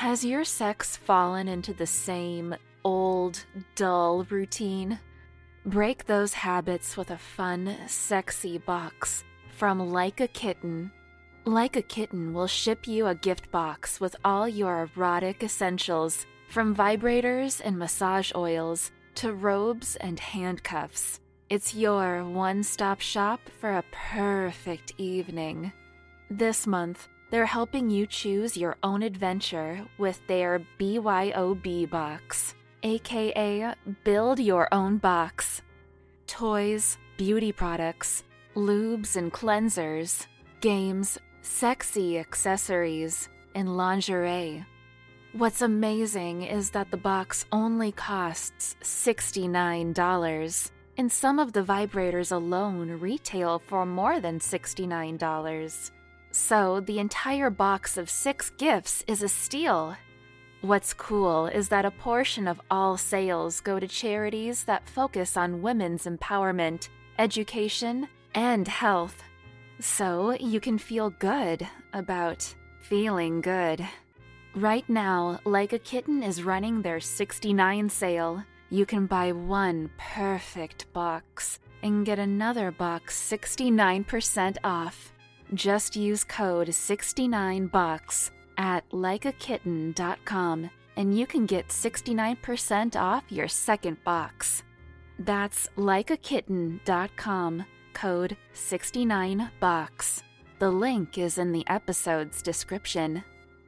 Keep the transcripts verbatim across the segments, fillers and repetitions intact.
Has your sex fallen into the same old, dull routine? Break those habits with a fun, sexy box from Like a Kitten. Like a Kitten will ship you a gift box with all your erotic essentials, from vibrators and massage oils to robes and handcuffs. It's your one-stop shop for a perfect evening. This month, they're helping you choose your own adventure with their B Y O B box, aka Build Your Own Box. Toys, beauty products, lubes and cleansers, games, sexy accessories, and lingerie. What's amazing is that the box only costs sixty-nine dollars, and some of the vibrators alone retail for more than sixty-nine dollars. So the entire box of six gifts is a steal. What's cool is that a portion of all sales go to charities that focus on women's empowerment, education, and health. So you can feel good about feeling good. Right now, Like a Kitten is running their sixty-nine sale. You can buy one perfect box and get another box sixty-nine percent off. Just use code sixty-nine box at like a kitten dot com and you can get sixty-nine percent off your second box. That's like a kitten dot com, code sixty-nine box. The link is in the episode's description.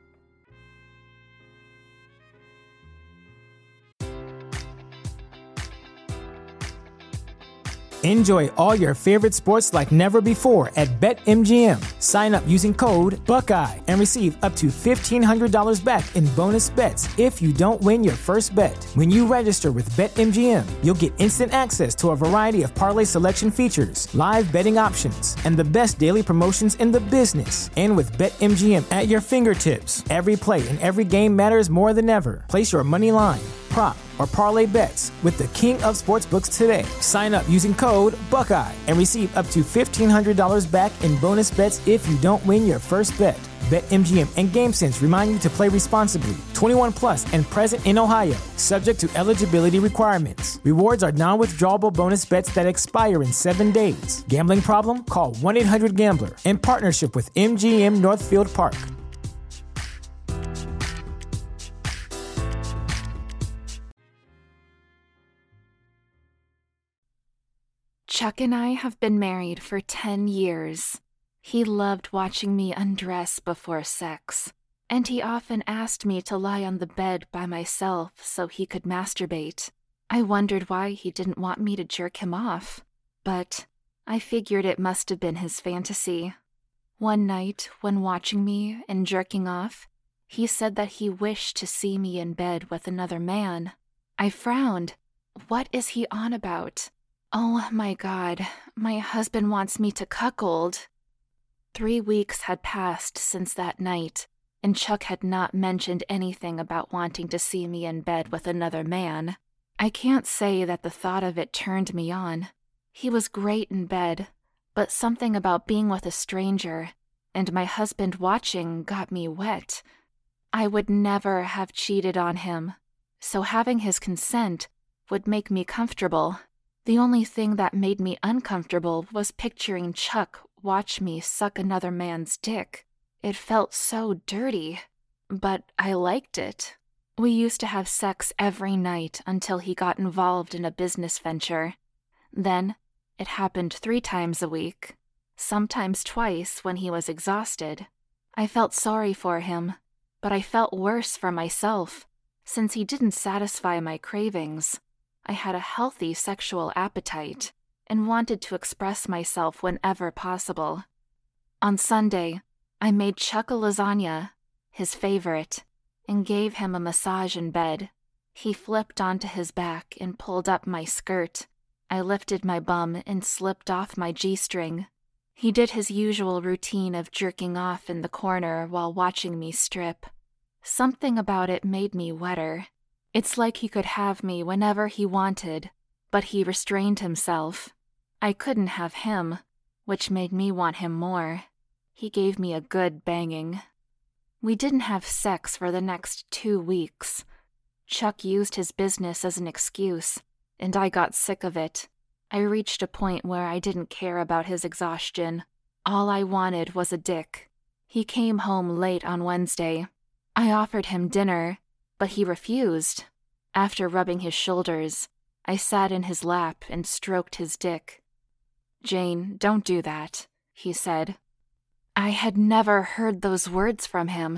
Enjoy all your favorite sports like never before at BetMGM. Sign up using code Buckeye and receive up to fifteen hundred dollars back in bonus bets if you don't win your first bet. When you register with BetMGM, you'll get instant access to a variety of parlay selection features, live betting options, and the best daily promotions in the business. And with BetMGM at your fingertips, every play and every game matters more than ever. Place your money line, prop, or parlay bets with the king of sportsbooks today. Sign up using code Buckeye and receive up to fifteen hundred dollars back in bonus bets if you don't win your first bet. BetMGM and GameSense remind you to play responsibly. twenty-one plus and present in Ohio, subject to eligibility requirements. Rewards are non-withdrawable bonus bets that expire in seven days. Gambling problem? Call one eight hundred gambler. In partnership with M G M Northfield Park. Chuck and I have been married for ten years. He loved watching me undress before sex, and he often asked me to lie on the bed by myself so he could masturbate. I wondered why he didn't want me to jerk him off, but I figured it must have been his fantasy. One night, when watching me and jerking off, he said that he wished to see me in bed with another man. I frowned. What is he on about? Oh my God, my husband wants me to cuckold. Three weeks had passed since that night, and Chuck had not mentioned anything about wanting to see me in bed with another man. I can't say that the thought of it turned me on. He was great in bed, but something about being with a stranger and my husband watching got me wet. I would never have cheated on him, so having his consent would make me comfortable. The only thing that made me uncomfortable was picturing Chuck watch me suck another man's dick. It felt so dirty, but I liked it. We used to have sex every night until he got involved in a business venture. Then, it happened three times a week, sometimes twice when he was exhausted. I felt sorry for him, but I felt worse for myself, since he didn't satisfy my cravings. I had a healthy sexual appetite and wanted to express myself whenever possible. On Sunday, I made Chuck a lasagna, his favorite, and gave him a massage in bed. He flipped onto his back and pulled up my skirt. I lifted my bum and slipped off my G-string. He did his usual routine of jerking off in the corner while watching me strip. Something about it made me wetter. It's like he could have me whenever he wanted, but he restrained himself. I couldn't have him, which made me want him more. He gave me a good banging. We didn't have sex for the next two weeks. Chuck used his business as an excuse, and I got sick of it. I reached a point where I didn't care about his exhaustion. All I wanted was a dick. He came home late on Wednesday. I offered him dinner, but he refused. After rubbing his shoulders, I sat in his lap and stroked his dick. "Jane, don't do that," he said. I had never heard those words from him.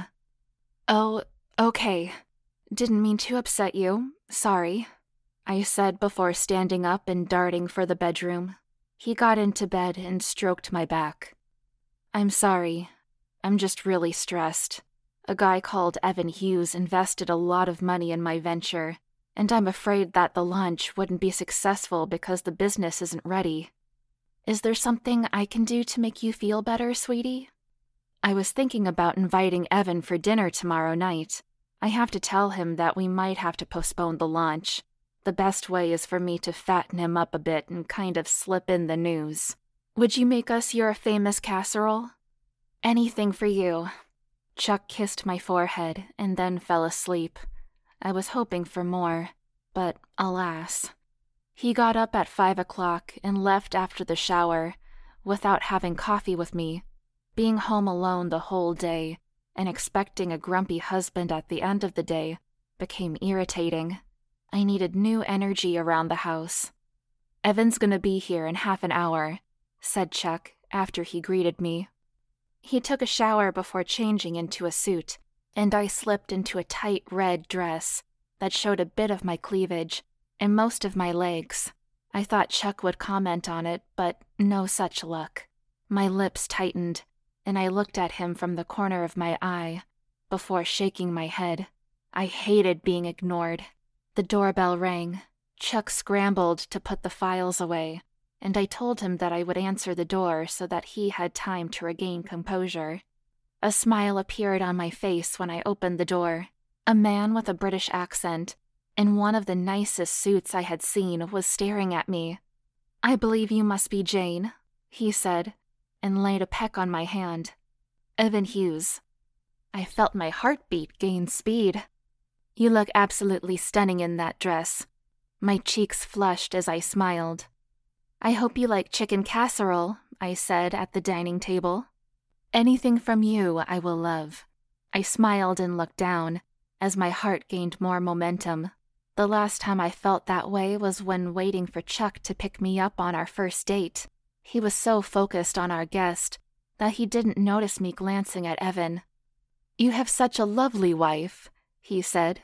"Oh, okay. Didn't mean to upset you. Sorry," I said before standing up and darting for the bedroom. He got into bed and stroked my back. "I'm sorry. I'm just really stressed. A guy called Evan Hughes invested a lot of money in my venture, and I'm afraid that the launch wouldn't be successful because the business isn't ready. Is there something I can do to make you feel better, sweetie? I was thinking about inviting Evan for dinner tomorrow night. I have to tell him that we might have to postpone the launch. The best way is for me to fatten him up a bit and kind of slip in the news. Would you make us your famous casserole?" "Anything for you." Chuck kissed my forehead and then fell asleep. I was hoping for more, but alas. He got up at five o'clock and left after the shower, without having coffee with me. Being home alone the whole day and expecting a grumpy husband at the end of the day became irritating. I needed new energy around the house. "Evan's gonna be here in half an hour," said Chuck after he greeted me. He took a shower before changing into a suit, and I slipped into a tight red dress that showed a bit of my cleavage and most of my legs. I thought Chuck would comment on it, but no such luck. My lips tightened, and I looked at him from the corner of my eye before shaking my head. I hated being ignored. The doorbell rang. Chuck scrambled to put the files away, and I told him that I would answer the door so that he had time to regain composure. A smile appeared on my face when I opened the door. A man with a British accent, in one of the nicest suits I had seen, was staring at me. "I believe you must be Jane," he said, and laid a peck on my hand. "Evan Hughes." I felt my heartbeat gain speed. "You look absolutely stunning in that dress." My cheeks flushed as I smiled. "I hope you like chicken casserole," I said at the dining table. "Anything from you I will love." I smiled and looked down, as my heart gained more momentum. The last time I felt that way was when waiting for Chuck to pick me up on our first date. He was so focused on our guest that he didn't notice me glancing at Evan. "You have such a lovely wife," he said.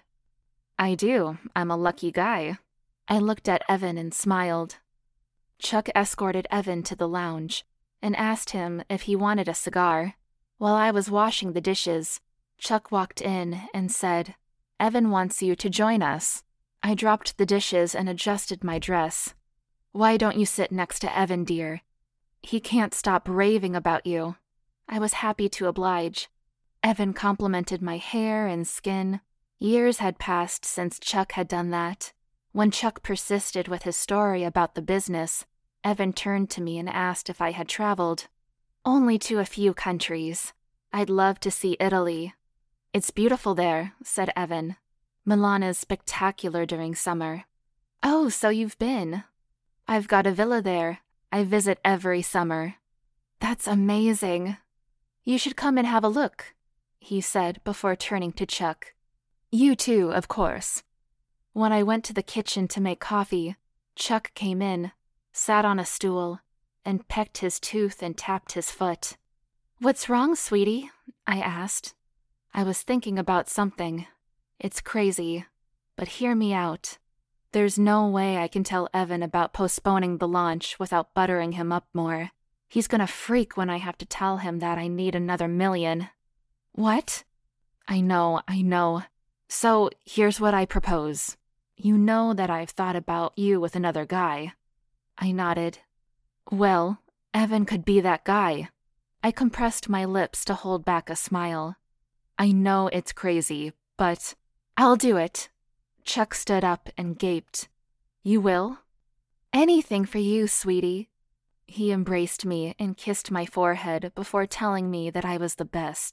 "I do. I'm a lucky guy." I looked at Evan and smiled. Chuck escorted Evan to the lounge and asked him if he wanted a cigar. While I was washing the dishes, Chuck walked in and said, "Evan wants you to join us." I dropped the dishes and adjusted my dress. "Why don't you sit next to Evan, dear? He can't stop raving about you." I was happy to oblige. Evan complimented my hair and skin. Years had passed since Chuck had done that. When Chuck persisted with his story about the business, Evan turned to me and asked if I had traveled. "Only to a few countries. I'd love to see Italy." "It's beautiful there," said Evan. "Milan is spectacular during summer." "Oh, so you've been." "I've got a villa there. I visit every summer." "That's amazing." "You should come and have a look," he said before turning to Chuck. "You too, of course." When I went to the kitchen to make coffee, Chuck came in, sat on a stool, and pecked his tooth and tapped his foot. "What's wrong, sweetie?" I asked. I was thinking about something. It's crazy, but hear me out. There's no way I can tell Evan about postponing the launch without buttering him up more. He's gonna freak when I have to tell him that I need another million. "What?" "I know, I know. So here's what I propose. You know that I've thought about you with another guy." I nodded. "Well, Evan could be that guy." I compressed my lips to hold back a smile. "I know it's crazy, but I'll do it." Chuck stood up and gaped. "You will?" "Anything for you, sweetie." He embraced me and kissed my forehead before telling me that I was the best.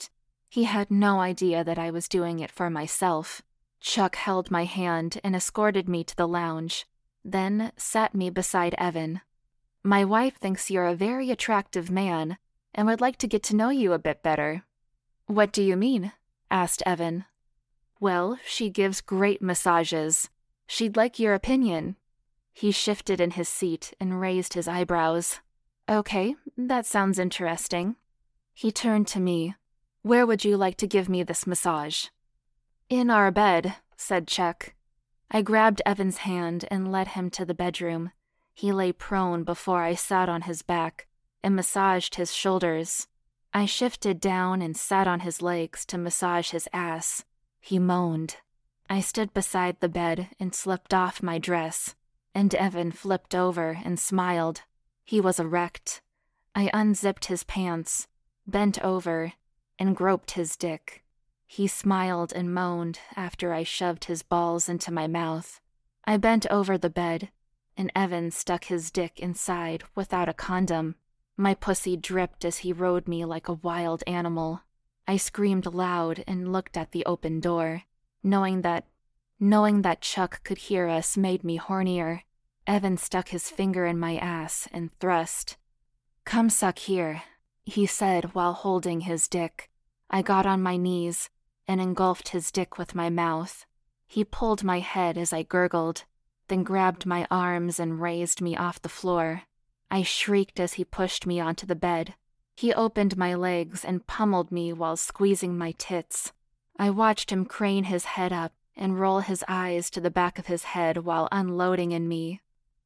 He had no idea that I was doing it for myself. Chuck held my hand and escorted me to the lounge, then sat me beside Evan. My wife thinks you're a very attractive man and would like to get to know you a bit better. What do you mean? Asked Evan. Well, she gives great massages. She'd like your opinion. He shifted in his seat and raised his eyebrows. Okay, that sounds interesting. He turned to me. Where would you like to give me this massage? In our bed, said Chuck. I grabbed Evan's hand and led him to the bedroom. He lay prone before I sat on his back and massaged his shoulders. I shifted down and sat on his legs to massage his ass. He moaned. I stood beside the bed and slipped off my dress, and Evan flipped over and smiled. He was erect. I unzipped his pants, bent over, and groped his dick. He smiled and moaned after I shoved his balls into my mouth. I bent over the bed, and Evan stuck his dick inside without a condom. My pussy dripped as he rode me like a wild animal. I screamed loud and looked at the open door. Knowing that, knowing that Chuck could hear us made me hornier. Evan stuck his finger in my ass and thrust. Come suck here, he said while holding his dick. I got on my knees and engulfed his dick with my mouth. He pulled my head as I gurgled, then grabbed my arms and raised me off the floor. I shrieked as he pushed me onto the bed. He opened my legs and pummeled me while squeezing my tits. I watched him crane his head up and roll his eyes to the back of his head while unloading in me.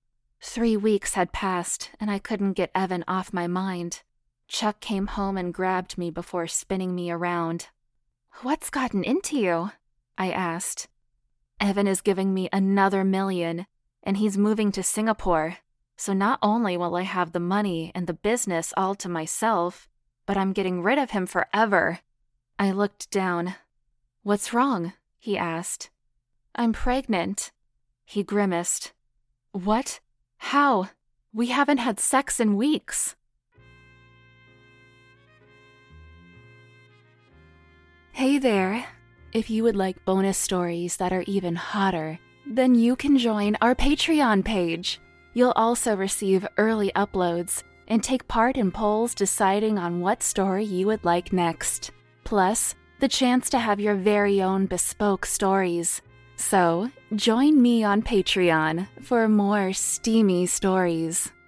Three weeks had passed, and I couldn't get Evan off my mind. Chuck came home and grabbed me before spinning me around. What's gotten into you? I asked. Evan is giving me another million, and he's moving to Singapore. So not only will I have the money and the business all to myself, but I'm getting rid of him forever. I looked down. What's wrong? He asked. I'm pregnant. He grimaced. What? How? We haven't had sex in weeks. Hey there. If you would like bonus stories that are even hotter, then you can join our Patreon page. You'll also receive early uploads and take part in polls deciding on what story you would like next. Plus, the chance to have your very own bespoke stories. So, join me on Patreon for more steamy stories.